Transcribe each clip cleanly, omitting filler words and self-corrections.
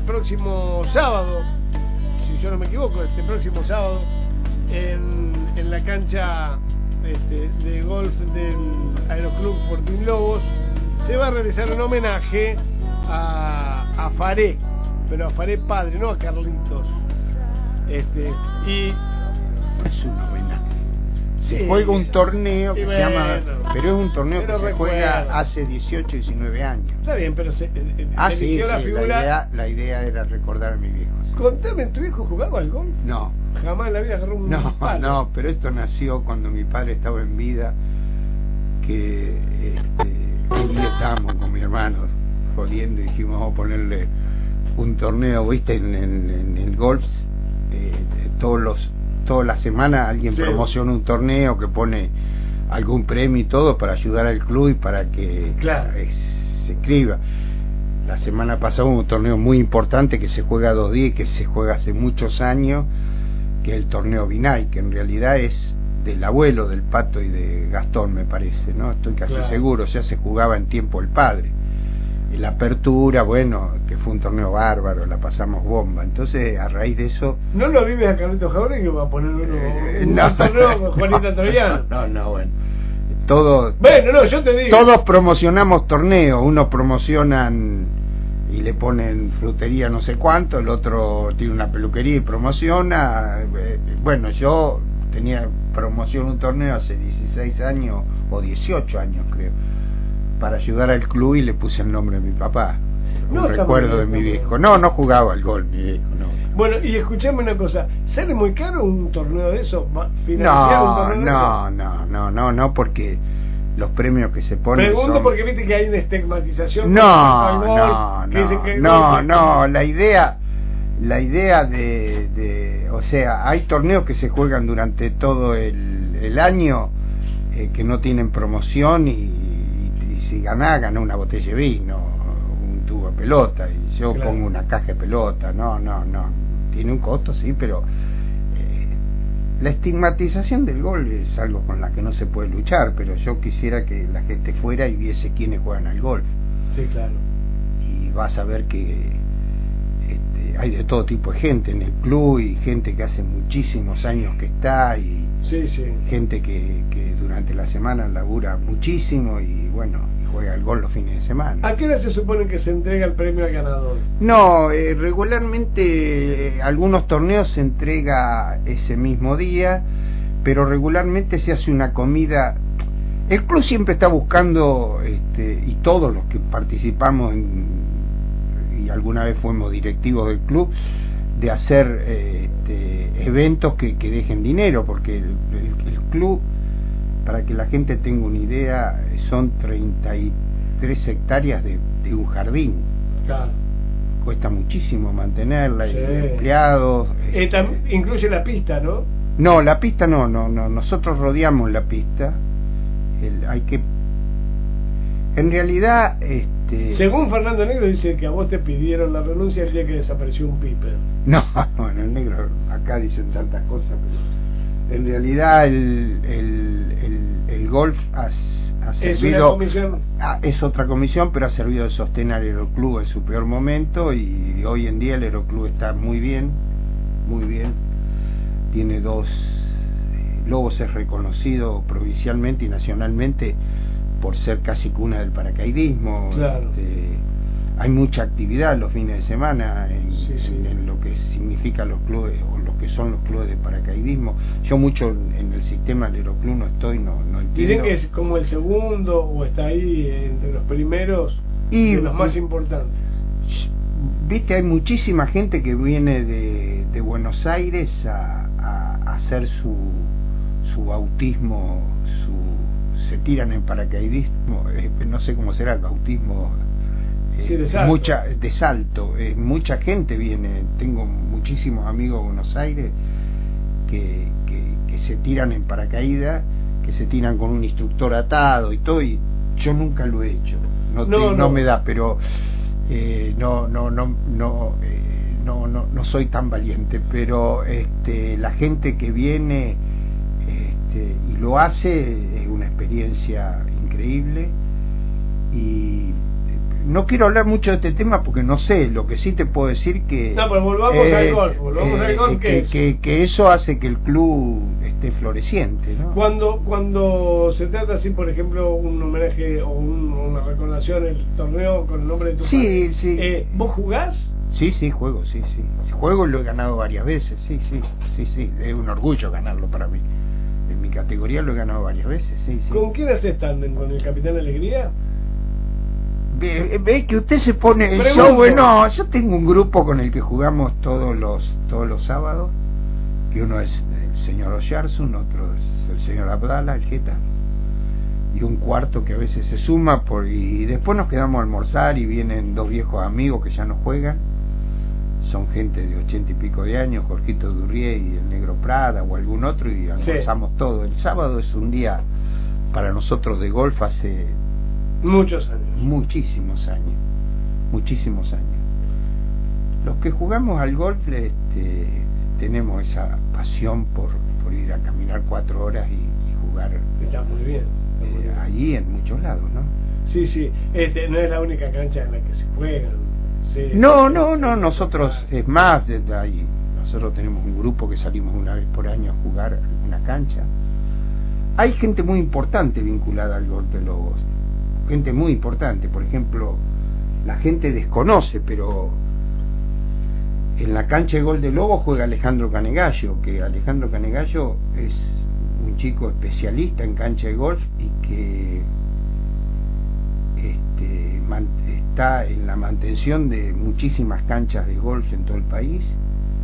próximo sábado, si yo no me equivoco, este próximo sábado, en la cancha de golf del Aeroclub Fortín Lobos, se va a realizar un homenaje a Faré, pero a Faré padre, no a Carlitos. Y es un homenaje. Se juega un torneo que se llama, pero es un torneo que se juega hace 18, 19 años. Está bien, pero sí, la figura. La idea era recordar a mi viejo. Contame, ¿tu viejo jugaba al golf? No. Jamás en la vida agarró un palo. No, pero esto nació cuando mi padre estaba en vida, que un día estábamos con mi hermano jodiendo y dijimos, vamos a ponerle un torneo, ¿viste? En el golf, toda la semana alguien promociona un torneo que pone algún premio y todo para ayudar al club y para que se escriba. La semana pasada hubo un torneo muy importante que se juega 2 días y que se juega hace muchos años, que es el torneo Binay, que en realidad es del abuelo del Pato y de Gastón, me parece, ¿no? Estoy casi seguro, ya se jugaba en tiempo del padre. Y la apertura, bueno, que fue un torneo bárbaro, la pasamos bomba. Entonces, a raíz de eso... ¿No lo vives a Carlitos Jauregui que va a poner un torneo con Juanita Troviano? No, bueno. Todos, yo te digo. Todos promocionamos torneos, unos promocionan y le ponen frutería no sé cuánto, el otro tiene una peluquería y promociona. Bueno, yo promocioné un torneo hace 16 años o 18 años creo, para ayudar al club, y le puse el nombre de mi papá, un recuerdo de mi viejo. No jugaba al golf mi viejo, no. Bueno, y escuchame una cosa, ¿sale muy caro un torneo de eso? ¿Financiar un torneo de eso? No, porque los premios que se ponen Pregunto porque viste que hay una estigmatización. No, la idea de o sea, hay torneos que se juegan durante todo el año, que no tienen promoción, y si gana una botella de vino, un tubo de pelota, y yo pongo una caja de pelota. No, tiene un costo, sí, pero la estigmatización del gol es algo con la que no se puede luchar, pero yo quisiera que la gente fuera y viese quiénes juegan al golf. Sí, claro. Y vas a ver que hay de todo tipo de gente en el club, y gente que hace muchísimos años que está, y gente que durante la semana labura muchísimo, y bueno, juega el gol los fines de semana. ¿A qué hora se supone que se entrega el premio al ganador? No, regularmente algunos torneos se entrega ese mismo día, pero regularmente se hace una comida. El club siempre está buscando, y todos los que participamos y alguna vez fuimos directivos del club, de hacer eventos que dejen dinero, porque el club, para que la gente tenga una idea, son 33 hectáreas de un jardín. Claro. Cuesta muchísimo mantenerla, y empleados. Incluye la pista, ¿no? No, la pista no. Nosotros rodeamos la pista. En realidad, según Fernando Negro, dice que a vos te pidieron la renuncia el día que desapareció un piper. No, bueno, el Negro, acá dicen tantas cosas, pero en realidad el golf ha servido, es otra comisión, pero ha servido de sostén al Aeroclub en su peor momento, y hoy en día el Aeroclub está muy bien, tiene 2 Lobos, es reconocido provincialmente y nacionalmente por ser casi cuna del paracaidismo. Claro. Hay mucha actividad los fines de semana en lo que significa los clubes, o lo que son los clubes de paracaidismo. Yo mucho en el sistema del Aeroclub no estoy, no entiendo. Dicen que es como el segundo, o está ahí entre los primeros y los más importantes. Viste, hay muchísima gente que viene de Buenos Aires a hacer su bautismo, se tiran en paracaidismo, no sé cómo será el bautismo, de salto. De salto. Mucha gente viene, tengo muchísimos amigos de Buenos Aires que se tiran en paracaídas, que se tiran con un instructor atado y todo, y yo nunca lo he hecho, no me da, pero no soy tan valiente, pero la gente que viene y lo hace es una experiencia increíble, y no quiero hablar mucho de este tema porque no sé, lo que sí te puedo decir que... No, pero volvamos al golf, que eso hace que el club esté floreciente, ¿no? Cuando se trata así, por ejemplo, un homenaje o una recordación, el torneo con el nombre de tu padre, sí. ¿Vos jugás? Sí, juego, sí. Juego y lo he ganado varias veces, sí. Es un orgullo ganarlo para mí. En mi categoría lo he ganado varias veces, sí. ¿Con quién haces tándem? ¿Con el Capitán Alegría? Ve que usted se pone el show. Bueno, yo tengo un grupo con el que jugamos todos los sábados, que uno es el señor Oyarsun, otro es el señor Abdala, el Jeta, y un cuarto que a veces se suma y después nos quedamos a almorzar y vienen dos viejos amigos que ya no juegan, son gente de 80 y pico de años, Jorgito Durrié y el Negro Prada o algún otro, y almorzamos todo. El sábado es un día para nosotros de golf hace muchos años. Muchísimos años. Los que jugamos al golf tenemos esa pasión por ir a caminar 4 horas y jugar. Está muy bien. Allí en muchos lados, ¿no? Sí. No es la única cancha en la que se juegan. No, nosotros, es más, desde ahí, nosotros tenemos un grupo que salimos una vez por año a jugar una cancha. Hay gente muy importante vinculada al golf de Lobos. Gente muy importante, por ejemplo, la gente desconoce, pero en la cancha de golf de Lobos juega Alejandro Canegallo, que Alejandro Canegallo es un chico especialista en cancha de golf y que está en la mantención de muchísimas canchas de golf en todo el país.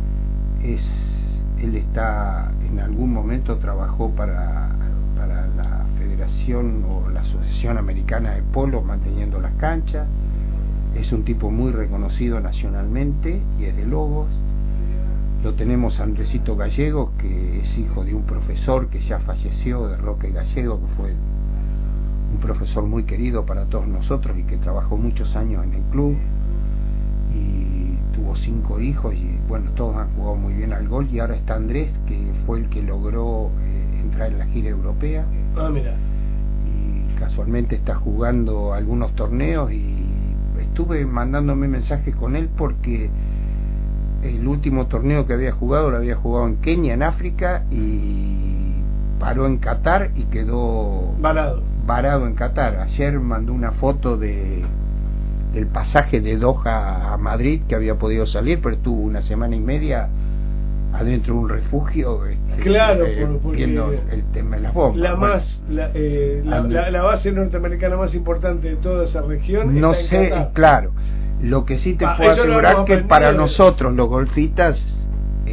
Él está, en algún momento trabajó para la Federación o la Asociación Americana de Polo manteniendo las canchas. Es un tipo muy reconocido nacionalmente y es de Lobos. Lo tenemos a Andresito Gallego, que es hijo de un profesor que ya falleció, de Roque Gallego, que fue un profesor muy querido para todos nosotros y que trabajó muchos años en el club y tuvo 5 hijos y bueno, todos han jugado muy bien al golf. Y ahora está Andrés, que fue el que logró entrar en la gira europea. Mira. Y casualmente está jugando algunos torneos y estuve mandándome mensajes con él porque el último torneo que había jugado lo había jugado en Kenia, en África, y paró en Qatar y quedó varado en Qatar. Ayer mandó una foto del pasaje de Doha a Madrid, que había podido salir, pero estuvo una semana y media adentro de un refugio, viendo el tema de las bombas. La base norteamericana más importante de toda esa región. No sé, claro. Lo que sí te puedo asegurar que para nosotros los golfistas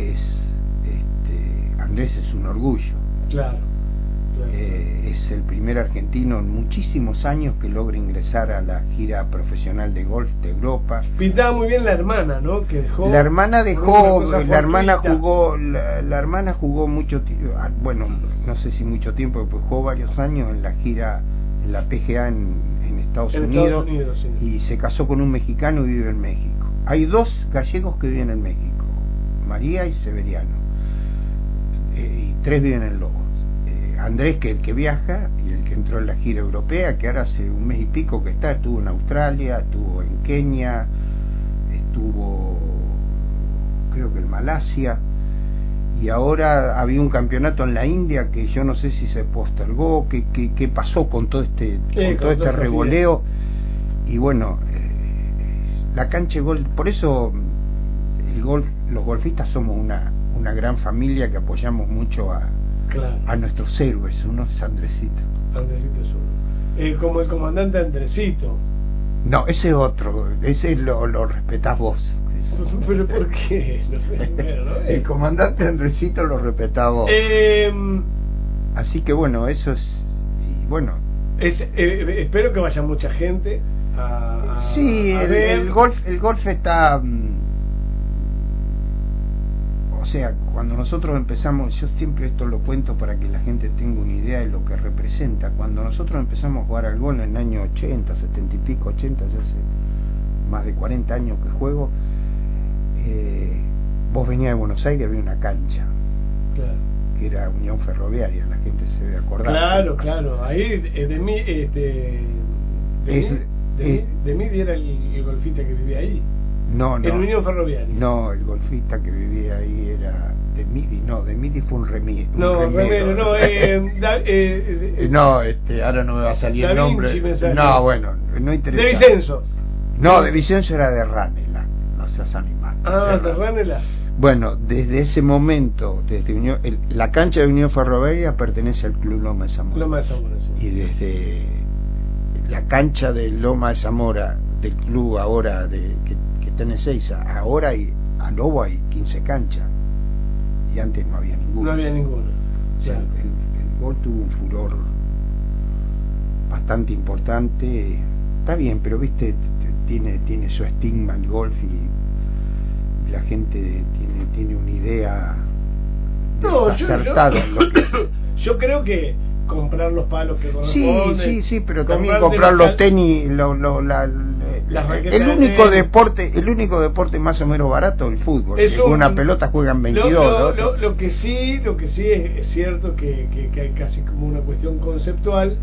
Andrés es un orgullo. Claro. Es el primer argentino en muchísimos años que logra ingresar a la gira profesional de golf de Europa. Pintaba muy bien la hermana, ¿no? Que dejó. La hermana jugó mucho tiempo, bueno, no sé si mucho tiempo, pero jugó varios años en la gira, en la PGA en Estados Unidos, sí. Y se casó con un mexicano y vive en México. Hay 2 gallegos que viven en México, María y Severiano, y 3 viven en Lobos. Andrés, que es el que viaja y el que entró en la gira europea, que ahora hace un mes y pico que estuvo en Australia, estuvo en Kenia, estuvo creo que en Malasia, y ahora había un campeonato en la India que yo no sé si se postergó, qué pasó con todo este revoleo. Y bueno, la cancha de golf, por eso los golfistas somos una gran familia que apoyamos mucho a nuestros héroes. Uno es Andresito. Andresito es uno. Como el comandante Andresito. No, ese es otro. Ese lo respetás vos. ¿Pero por qué? ¿No? El comandante Andresito lo respetás vos. Así que bueno, eso es. Y bueno. Espero que vaya mucha gente sí, el golf está. O sea, cuando nosotros empezamos, yo siempre esto lo cuento para que la gente tenga una idea de lo que representa. Cuando nosotros empezamos a jugar al golf en el año 80, 70 y pico, 80, ya hace más de 40 años que juego, vos venías de Buenos Aires, había una cancha, claro, que era Unión Ferroviaria, la gente se debe acordar. Claro, ahí De Midi era el golfista que vivía ahí. No, En Unión Ferroviaria. No, el golfista que vivía ahí era de Midi, de Midi fue un remiro. No, remero, no, no, ahora no me va a salir el nombre. No, bueno, no interesa. De Vicenzo. No, de Vicenzo era de Ranela, no seas animal. Ah, de Ranela. Bueno, desde ese momento, la cancha de Unión Ferroviaria pertenece al Club Loma de Zamora. Loma de Zamora, sí. Y desde la cancha de Loma de Zamora, del club ahora que está en Ezeiza, ahora a Lobo hay 15 canchas. Y antes no había ninguna. No había ninguna. O sea, el gol tuvo un furor bastante importante. Está bien, pero viste, tiene su estigma el golf y la gente tiene una idea acertada en lo que es. Yo creo que comprar los palos que corresponden. Sí, pero también comprar los tenis, el único deporte más o menos barato el fútbol. Con una pelota juegan 22. Lo que sí es cierto que hay casi como una cuestión conceptual.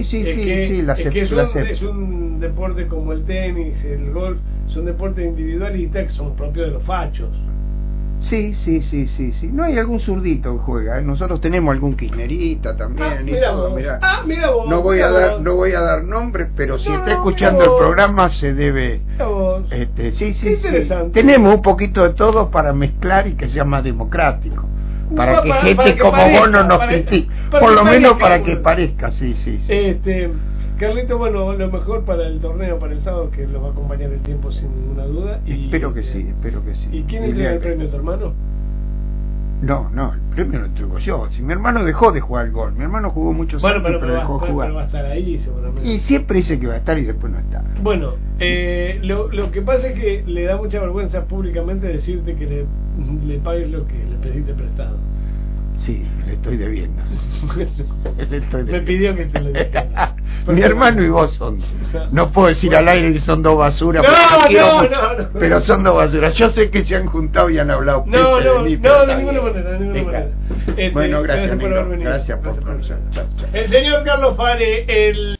Es un deporte como el tenis, el golf, son deportes individualistas que son propios de los fachos. Sí. No hay algún zurdito que juega, ¿eh? Nosotros tenemos algún kirchnerista también. Mira vos. No voy a dar nombres, pero si está escuchando el programa se debe. Interesante. Tenemos un poquito de todo para mezclar y que sea más democrático. Para que gente como vos no nos critique. Por lo menos para que parezca, sí. Carlito, bueno, lo mejor para el torneo, para el sábado, que los va a acompañar el tiempo sin ninguna duda. Espero que sí. ¿Y quién entrega el premio, tu hermano? No, el premio lo entrego yo. Si mi hermano dejó de jugar al golf, mi hermano jugó muchos años, pero dejó de jugar. Pero va a estar ahí seguramente. Y siempre dice que va a estar y después no está. Bueno, lo que pasa es que le da mucha vergüenza públicamente decirte que le pagues lo que le pediste prestado. Sí, le estoy debiendo. Me pidió que te lo dijera. Mi hermano y vos son. No puedo decir al aire que son dos basuras. No. Pero son dos basuras. Yo sé que se han juntado y han hablado. De ninguna manera. Bueno, gracias por haber venido. Gracias por El señor Carlos Fare,